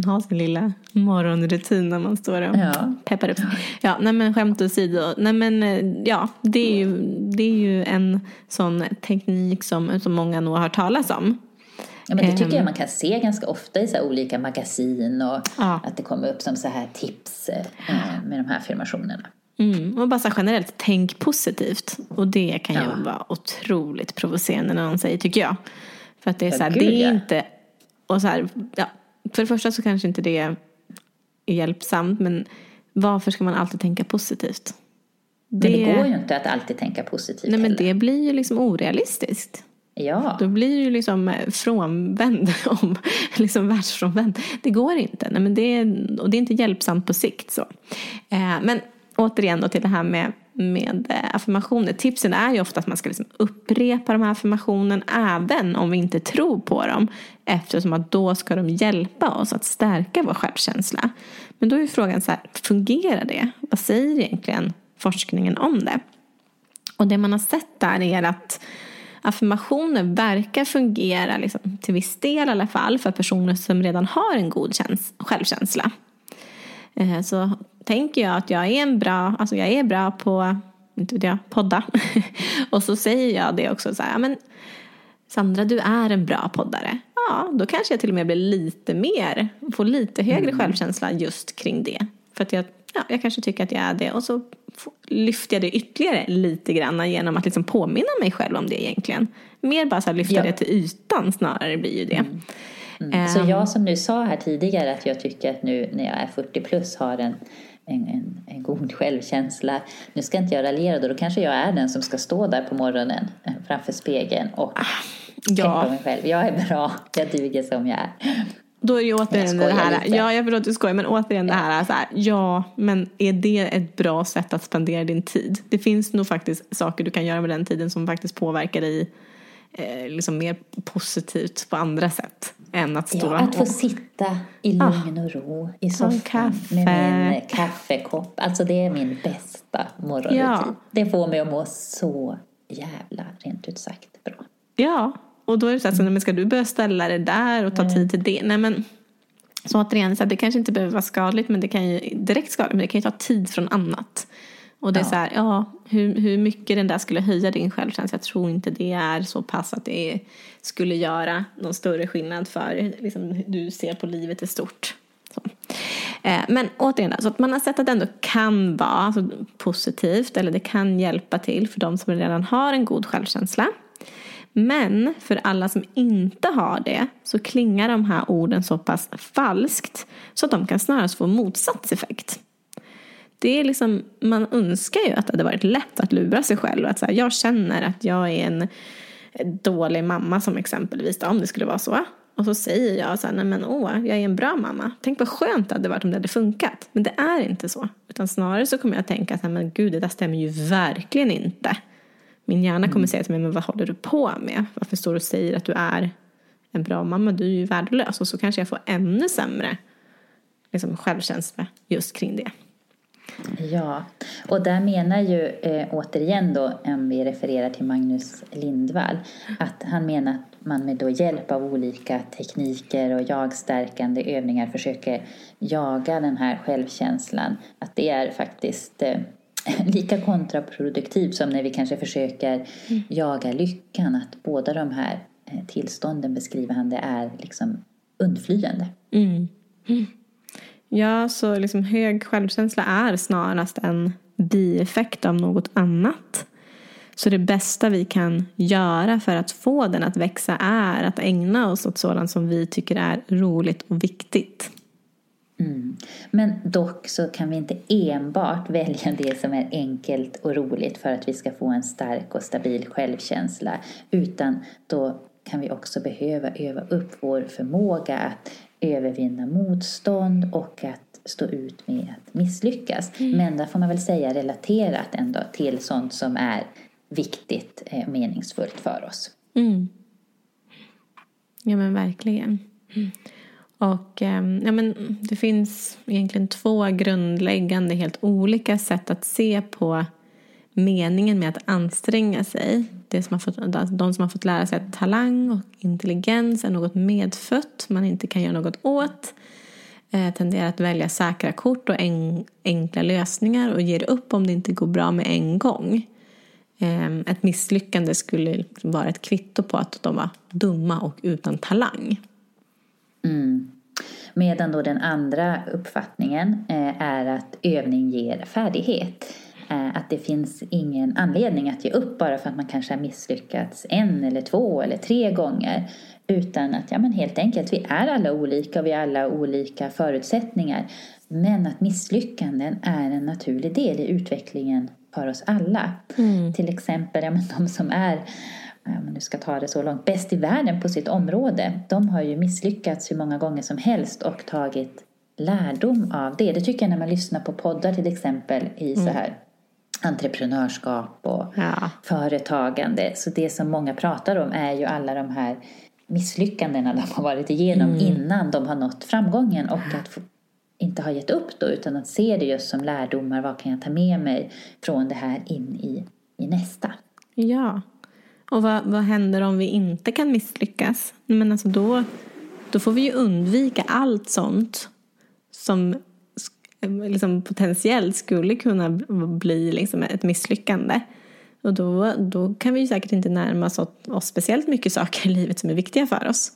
ha sin lilla morgonrutin när man står och peppar upp. Ja, nej men skämt åsido. Nej men ja, det är ju en sån teknik som många nog har talat om. Ja, men det tycker jag man kan se ganska ofta i så här olika magasin och att det kommer upp som så här tips med de här affirmationerna. Och bara så generellt, tänk positivt. Och det kan ju vara otroligt provocerande när någon säger, tycker jag. För att det är så här, det är inte... Och så här, för det första så kanske inte det är hjälpsamt. Men varför ska man alltid tänka positivt? Men det går ju inte att alltid tänka positivt. Nej, men det blir ju liksom orealistiskt. Ja. Då blir det ju liksom frånvänd liksom världsfrånvänd. Det går inte. Nej, men det är inte hjälpsamt på sikt så. Men återigen då till det här med affirmationer. Tipsen är ju ofta att man ska liksom upprepa de här affirmationerna även om vi inte tror på dem. Eftersom att då ska de hjälpa oss att stärka vår självkänsla. Men då är ju frågan så här, fungerar det? Vad säger egentligen forskningen om det? Och det man har sett där är att affirmationer verkar fungera liksom, till viss del i alla fall för personer som redan har en god självkänsla. Så tänker jag att jag är bra på podda. Och så säger jag det också så här, men Sandra, du är en bra poddare. Ja, då kanske jag till och med blir får lite högre självkänsla just kring det. För att jag kanske tycker att jag är det. Och så lyfter jag det ytterligare lite grann genom att liksom påminna mig själv om det egentligen. Mer bara så här lyfta det till ytan snarare blir ju det. Så jag som nu sa här tidigare att jag tycker att nu när jag är 40 plus har en god självkänsla. Nu ska inte jag raljera då kanske jag är den som ska stå där på morgonen framför spegeln och tänka på mig själv. Jag är bra, jag duger som jag är. Då är det ju återigen det här. Ja, jag förlåt, du skojar, men återigen det här så här. Ja, men är det ett bra sätt att spendera din tid? Det finns nog faktiskt saker du kan göra med den tiden som faktiskt påverkar dig liksom mer positivt på andra sätt än att stå att få sitta i lugn och ro i soffan med min kaffekopp. Alltså det är min bästa morgonrutin. Ja. Det får mig att må så jävla rent ut sagt bra. Ja, och då är det så här, men ska du börja ställa det där och ta tid till det? Nej, men så återigen, så här, det kanske inte behöver vara skadligt, men det kan ju direkt skadligt, men det kan ju ta tid från annat. Och det är så här, hur mycket den där skulle höja din självkänsla. Jag tror inte det är så pass att det skulle göra någon större skillnad för liksom, hur du ser på livet i stort. Så. Men återigen, så att man har sett att det ändå kan vara positivt, eller det kan hjälpa till för de som redan har en god självkänsla. Men för alla som inte har det så klingar de här orden så pass falskt så att de kan snarast få motsatseffekt. Det är liksom, man önskar ju att det hade varit lätt att lura sig själv. Att så här, jag känner att jag är en dålig mamma som exempelvis, om det skulle vara så. Och så säger jag så här, nej men jag är en bra mamma. Tänk vad skönt det hade varit om det hade funkat. Men det är inte så. Utan snarare så kommer jag att tänka att men gud, det där stämmer ju verkligen inte. Min hjärna kommer säga till mig, men vad håller du på med? Varför står du och säger att du är en bra mamma? Du är ju värdelös. Och så kanske jag får ännu sämre liksom, självkänsla just kring det. Ja, och där menar ju återigen då, om vi refererar till Magnus Lindvall, att han menar att man med då hjälp av olika tekniker och jagstärkande övningar försöker jaga den här självkänslan. Att det är faktiskt lika kontraproduktivt som när vi kanske försöker jaga lyckan. Att båda de här tillstånden, beskriver han, det är liksom undflyende. Ja, så liksom hög självkänsla är snarast en bieffekt av något annat. Så det bästa vi kan göra för att få den att växa är att ägna oss åt sådant som vi tycker är roligt och viktigt. Men dock så kan vi inte enbart välja det som är enkelt och roligt för att vi ska få en stark och stabil självkänsla. Utan då kan vi också behöva öva upp vår förmåga att övervinna motstånd och att stå ut med att misslyckas. Men där får man väl säga relaterat ändå till sånt som är viktigt och meningsfullt för oss. Ja, men verkligen. Och ja, men det finns egentligen 2 grundläggande helt olika sätt att se på meningen med att anstränga sig. De som har fått lära sig att talang och intelligens är något medfött man inte kan göra något åt. tenderar att välja säkra kort och enkla lösningar och ger upp om det inte går bra med en gång. Ett misslyckande skulle vara ett kvitto på att de var dumma och utan talang. Medan då den andra uppfattningen är att övning ger färdighet. Att det finns ingen anledning att ge upp bara för att man kanske har misslyckats 1 eller 2 eller 3 gånger. Utan att helt enkelt, vi är alla olika och vi har alla olika förutsättningar. Men att misslyckanden är en naturlig del i utvecklingen för oss alla. Till exempel de som är, om man nu ska ta det så långt, bäst i världen på sitt område. De har ju misslyckats hur många gånger som helst och tagit lärdom av det. Det tycker jag när man lyssnar på poddar till exempel i så här entreprenörskap och företagande. Så det som många pratar om är ju alla de här misslyckandena de har varit igenom innan de har nått framgången, och att inte ha gett upp då, utan att se det just som lärdomar. Vad kan jag ta med mig från det här in i nästa? Ja, och vad händer om vi inte kan misslyckas? Men alltså då får vi ju undvika allt sånt som liksom potentiellt skulle kunna bli liksom ett misslyckande. Och då kan vi ju säkert inte närma oss speciellt mycket saker i livet som är viktiga för oss.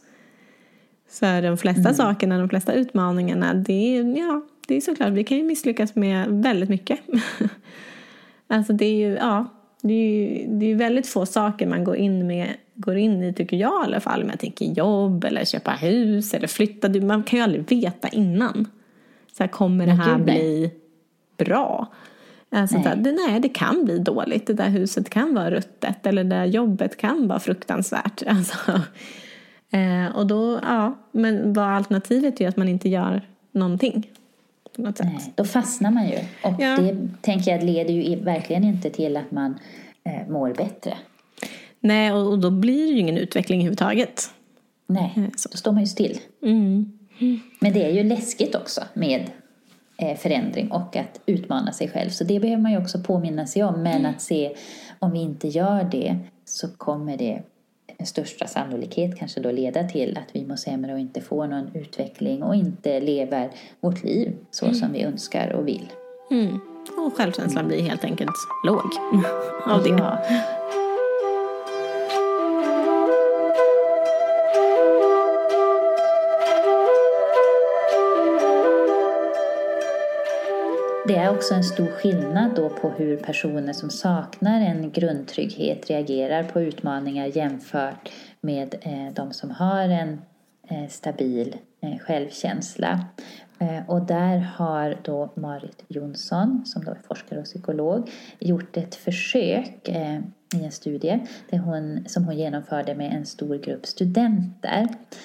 Så de flesta sakerna, de flesta utmaningarna, det är såklart, vi kan ju misslyckas med väldigt mycket. Alltså det är ju väldigt få saker man går in i, tycker jag i alla fall. Om jag tänker jobb eller köpa hus eller flytta. Man kan ju aldrig veta innan. Så här, kommer det här bli bra? Alltså det kan bli dåligt. Det där huset kan vara ruttet. Eller det där jobbet kan vara fruktansvärt. Alltså, och då, men vad alternativet är att man inte gör någonting. På något sätt. Nej, då fastnar man ju. Och det tänker jag leder ju verkligen inte till att man mår bättre. Nej, och då blir det ju ingen utveckling överhuvudtaget. Nej, då står man ju still. Men det är ju läskigt också med förändring och att utmana sig själv. Så det behöver man ju också påminna sig om. Men att se, om vi inte gör det så kommer det med största sannolikhet kanske då leda till att vi mår sämre och inte får någon utveckling och inte lever vårt liv så som vi önskar och vill. Och självkänslan blir helt enkelt låg av det. Ja. Det är också en stor skillnad då på hur personer som saknar en grundtrygghet reagerar på utmaningar jämfört med de som har en stabil självkänsla. Och där har då Marit Jonsson, som då är forskare och psykolog, gjort ett försök i en studie som hon genomförde med en stor grupp studenter.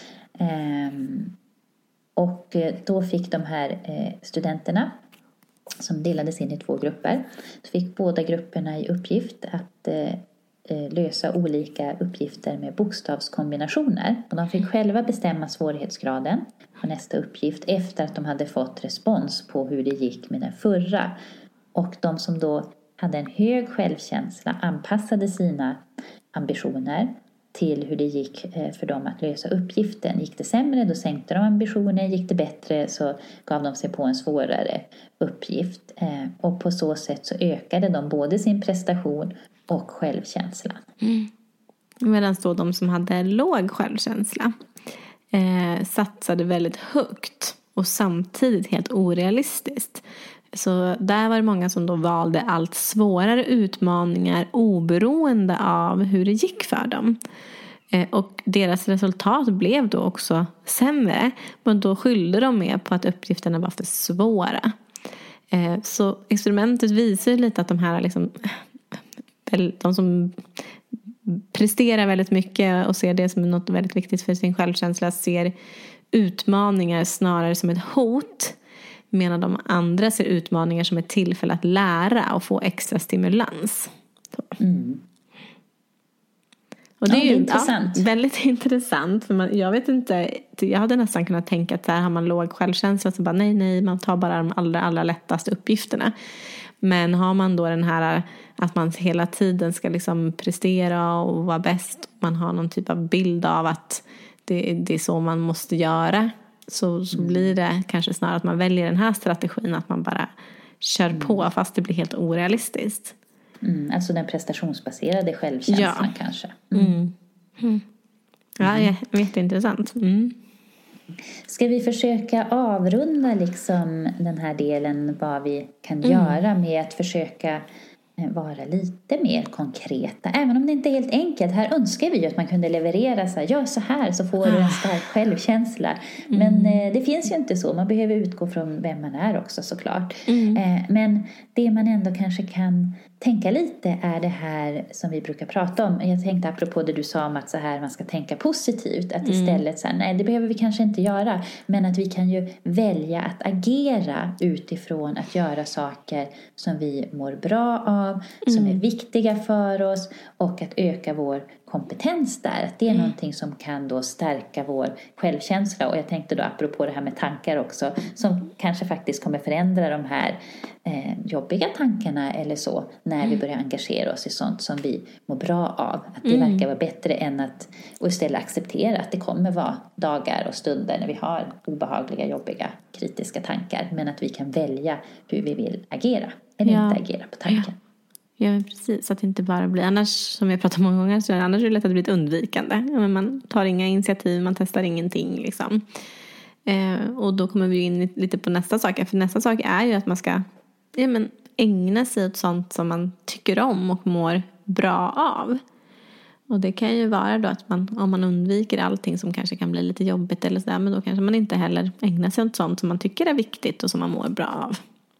Och då fick de här studenterna, som delades in i 2 grupper, så fick båda grupperna i uppgift att lösa olika uppgifter med bokstavskombinationer. Och de fick själva bestämma svårighetsgraden på nästa uppgift efter att de hade fått respons på hur det gick med den förra. Och de som då hade en hög självkänsla anpassade sina ambitioner till hur det gick för dem att lösa uppgiften. Gick det sämre, då sänkte de ambitionen. Gick det bättre, så gav de sig på en svårare uppgift. Och på så sätt så ökade de både sin prestation och självkänslan. Medan då de som hade låg självkänsla satsade väldigt högt och samtidigt helt orealistiskt. Så där var det många som då valde allt svårare utmaningar oberoende av hur det gick för dem. Och deras resultat blev då också sämre. Men då skyllde de mer på att uppgifterna var för svåra. Så experimentet visar lite att de här liksom, de som presterar väldigt mycket och ser det som något väldigt viktigt för sin självkänsla ser utmaningar snarare som ett hot. Medan de andra ser utmaningar som ett tillfälle att lära och få extra stimulans. Och det är ju intressant. Väldigt intressant. För jag vet inte, jag hade nästan kunnat tänka att här har man låg självkänsla så bara nej, man tar bara de allra lättaste uppgifterna. Men har man då den här att man hela tiden ska liksom prestera och vara bäst. Man har någon typ av bild av att det är så man måste göra. så blir det kanske snarare att man väljer den här strategin, att man bara kör på fast det blir helt orealistiskt. Alltså den prestationsbaserade självkänslan kanske. Ja, jätteintressant. Ska vi försöka avrunda liksom den här delen, vad vi kan göra med att försöka vara lite mer konkreta, även om det inte är helt enkelt. Här önskar vi ju att man kunde leverera så här, gör så här så får du en stark självkänsla. Men det finns ju inte så. Man behöver utgå från vem man är också, såklart. Men det man ändå kanske kan tänka lite är det här som vi brukar prata om. Jag tänkte apropå det du sa om att så här man ska tänka positivt, att istället så här, nej, det behöver vi kanske inte göra, men att vi kan ju välja att agera utifrån att göra saker som vi mår bra av, som är viktiga för oss, och att öka vår kompetens där. Att det är någonting som kan då stärka vår självkänsla. Och jag tänkte då apropå det här med tankar också, som kanske faktiskt kommer förändra de här jobbiga tankarna eller så, när vi börjar engagera oss i sånt som vi mår bra av. Att det verkar vara bättre än att och istället acceptera att det kommer vara dagar och stunder när vi har obehagliga, jobbiga, kritiska tankar, men att vi kan välja hur vi vill agera eller inte agera på tanken. Ja, precis. Så att det inte bara blir, annars, som jag pratat många gånger, så annars är det lätt att det blir ett undvikande. Ja, men man tar inga initiativ, man testar ingenting liksom. Och då kommer vi in lite på nästa sak. För nästa sak är ju att man ska ägna sig åt sånt som man tycker om och mår bra av. Och det kan ju vara då att om man undviker allting som kanske kan bli lite jobbigt eller sådär, men då kanske man inte heller ägnar sig åt sånt som man tycker är viktigt och som man mår bra av.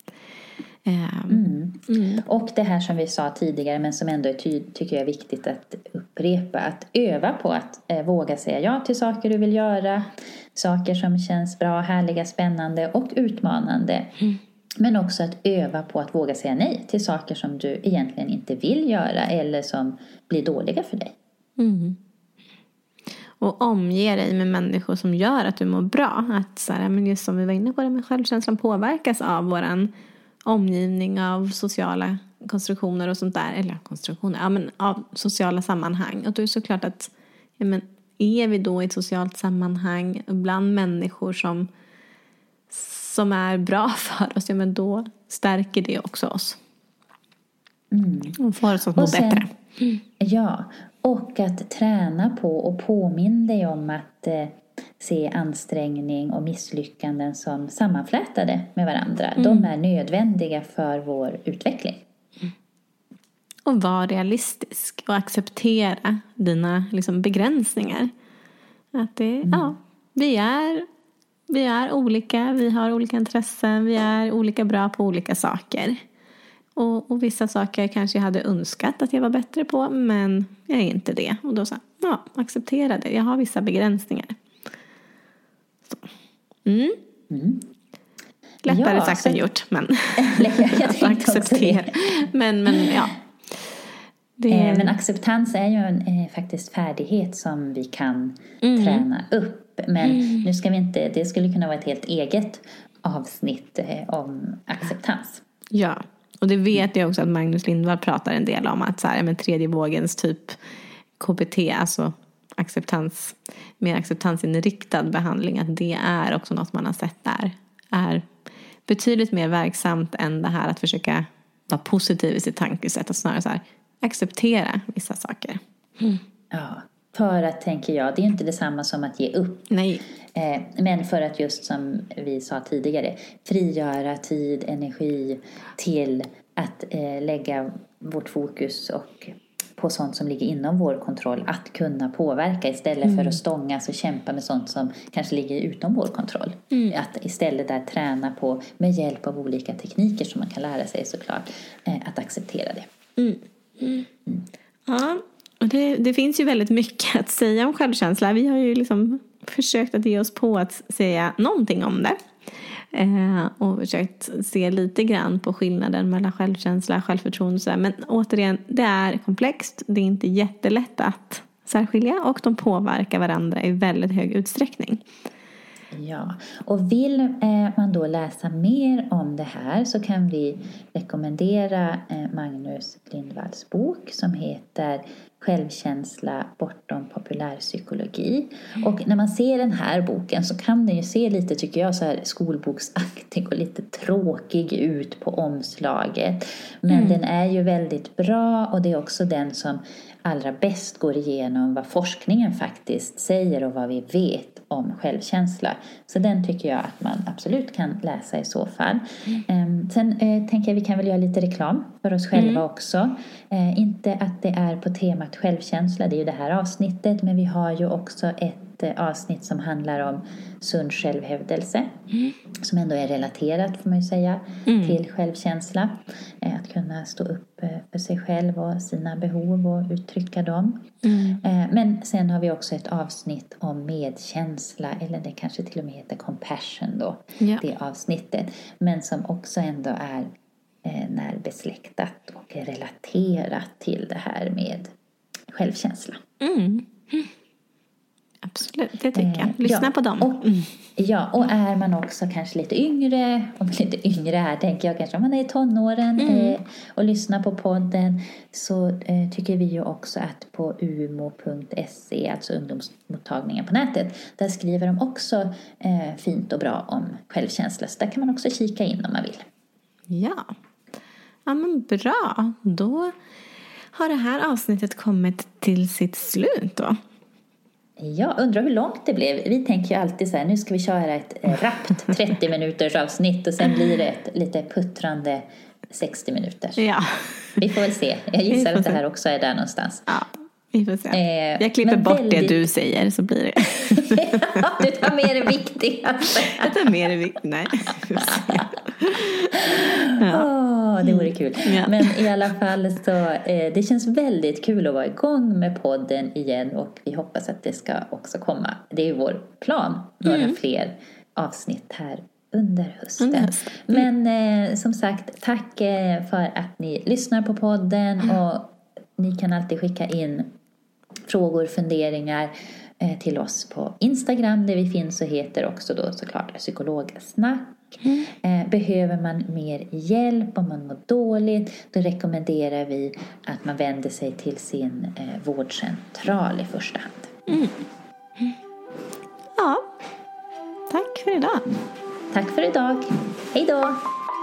Och det här som vi sa tidigare, men som ändå tycker jag är viktigt att upprepa, att öva på att våga säga ja till saker du vill göra, saker som känns bra, härliga, spännande och utmanande. Men också att öva på att våga säga nej till saker som du egentligen inte vill göra eller som blir dåliga för dig. Och omge dig med människor som gör att du mår bra. Att så här, men just som vi var inne på det med självkänslan, påverkas av våran omgivning, av sociala konstruktioner och sånt där. Eller konstruktioner, men av sociala sammanhang. Och då är det såklart att är vi då i ett socialt sammanhang bland människor som är bra för oss, men då stärker det också oss. Och får oss att må bättre. Ja, och att träna på och påminna dig om att se ansträngning och misslyckanden som sammanflätade med varandra. De är nödvändiga för vår utveckling. Och vara realistisk och acceptera dina begränsningar. Att vi är olika, vi har olika intressen, vi är olika bra på olika saker. Och vissa saker kanske jag hade önskat att jag var bättre på, men jag är inte det. Och då acceptera det. Jag har vissa begränsningar. Lättare sagt än gjort, men jag acceptera. Men ja. Men acceptans är ju faktiskt färdighet som vi kan träna upp. Men nu ska vi inte, det skulle kunna vara ett helt eget avsnitt om acceptans. Ja, och det vet jag också att Magnus Lindvall pratar en del om, att så här, med tredje vågens typ KBT, alltså acceptans, mer acceptansinriktad behandling, att det är också något man har sett där är betydligt mer verksamt än det här att försöka vara positiv i sitt tankesätt, och snarare så här acceptera vissa saker. Ja, för att, tänker jag, det är inte detsamma som att ge upp. Nej. Men för att, just som vi sa tidigare, frigöra tid, energi till att lägga vårt fokus och på sånt som ligger inom vår kontroll, att kunna påverka istället för att stångas och kämpa med sånt som kanske ligger utom vår kontroll. Att istället där träna på, med hjälp av olika tekniker som man kan lära sig, såklart, att acceptera det. Ja, och det finns ju väldigt mycket att säga om självkänsla. Vi har ju försökt att ge oss på att säga någonting om det. Och försökt se lite grann på skillnaden mellan självkänsla och självförtroende. Men återigen, det är komplext. Det är inte jättelätt att särskilja, och de påverkar varandra i väldigt hög utsträckning. Ja, och vill man då läsa mer om det här, så kan vi rekommendera Magnus Lindvalls bok som heter självkänsla bortom populärpsykologi. Och när man ser den här boken så kan den ju se lite, tycker jag, så här skolboksaktig och lite tråkig ut på omslaget. Men den är ju väldigt bra, och det är också den som allra bäst går igenom vad forskningen faktiskt säger och vad vi vet om självkänsla. Så den tycker jag att man absolut kan läsa i så fall. Sen tänker jag vi kan väl göra lite reklam för oss själva också. Inte att det är på temat självkänsla, det är ju det här avsnittet, men vi har ju också ett avsnitt som handlar om sund självhävdelse, som ändå är relaterat, får man ju säga, till självkänsla. Att kunna stå upp för sig själv och sina behov och uttrycka dem. Men sen har vi också ett avsnitt om medkänsla, eller det kanske till och med heter compassion då, det avsnittet. Men som också ändå är närbesläktat och relaterat till det här med självkänsla. Absolut, det tycker jag. Lyssna på dem. Och är man också kanske lite yngre, om lite yngre här tänker jag kanske om man är i tonåren och lyssnar på podden, så tycker vi ju också att på umo.se, alltså ungdomsmottagningen på nätet, där skriver de också fint och bra om självkänsla. Så där kan man också kika in om man vill. Ja, men bra. Då har det här avsnittet kommit till sitt slut då. Jag undrar hur långt det blev. Vi tänker ju alltid så här, nu ska vi köra ett rappt 30 minuters avsnitt och sen blir det ett lite puttrande 60 minuter. Ja. Vi får väl se. Jag gissar att det här också är där någonstans. Ja, vi får se. Jag klipper bort det du säger så blir det. Du tar med det viktigaste. Jag tar med det viktigaste. Nej. Det vore kul. Ja. Men i alla fall så det känns väldigt kul att vara igång med podden igen, och vi hoppas att det ska också komma. Det är vår plan. Några fler avsnitt här under hösten. Men som sagt, tack för att ni lyssnar på podden, och ni kan alltid skicka in frågor, funderingar till oss på Instagram, där vi finns och heter också då såklart Psykologsnack. Behöver man mer hjälp om man mår dåligt, då rekommenderar vi att man vänder sig till sin vårdcentral i första hand. Ja, tack för idag. Tack för idag. Hej då!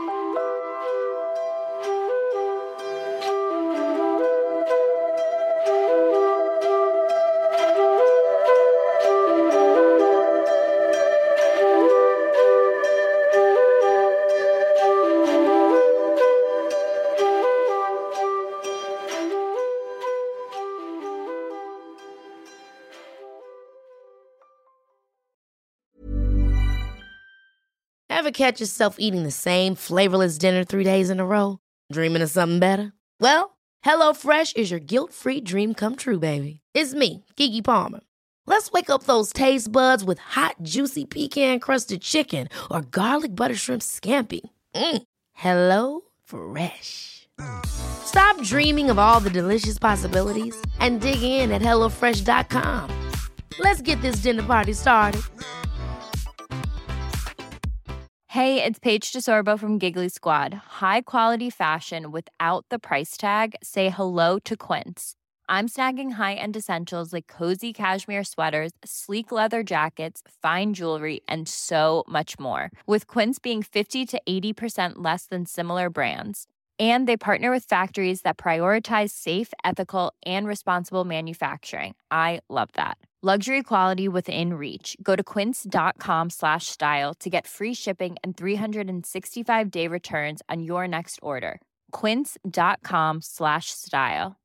Ever catch yourself eating the same flavorless dinner 3 days in a row? Dreaming of something better? Well, HelloFresh is your guilt-free dream come true, baby. It's me, Keke Palmer. Let's wake up those taste buds with hot, juicy pecan-crusted chicken or garlic butter shrimp scampi. Hello Fresh. Stop dreaming of all the delicious possibilities and dig in at HelloFresh.com. Let's get this dinner party started. Hey, it's Paige DeSorbo from Giggly Squad. High quality fashion without the price tag. Say hello to Quince. I'm snagging high-end essentials like cozy cashmere sweaters, sleek leather jackets, fine jewelry, and so much more. With Quince being 50 to 80% less than similar brands. And they partner with factories that prioritize safe, ethical, and responsible manufacturing. I love that. Luxury quality within reach. Go to quince.com/style to get free shipping and 365-day returns on your next order. Quince.com/style.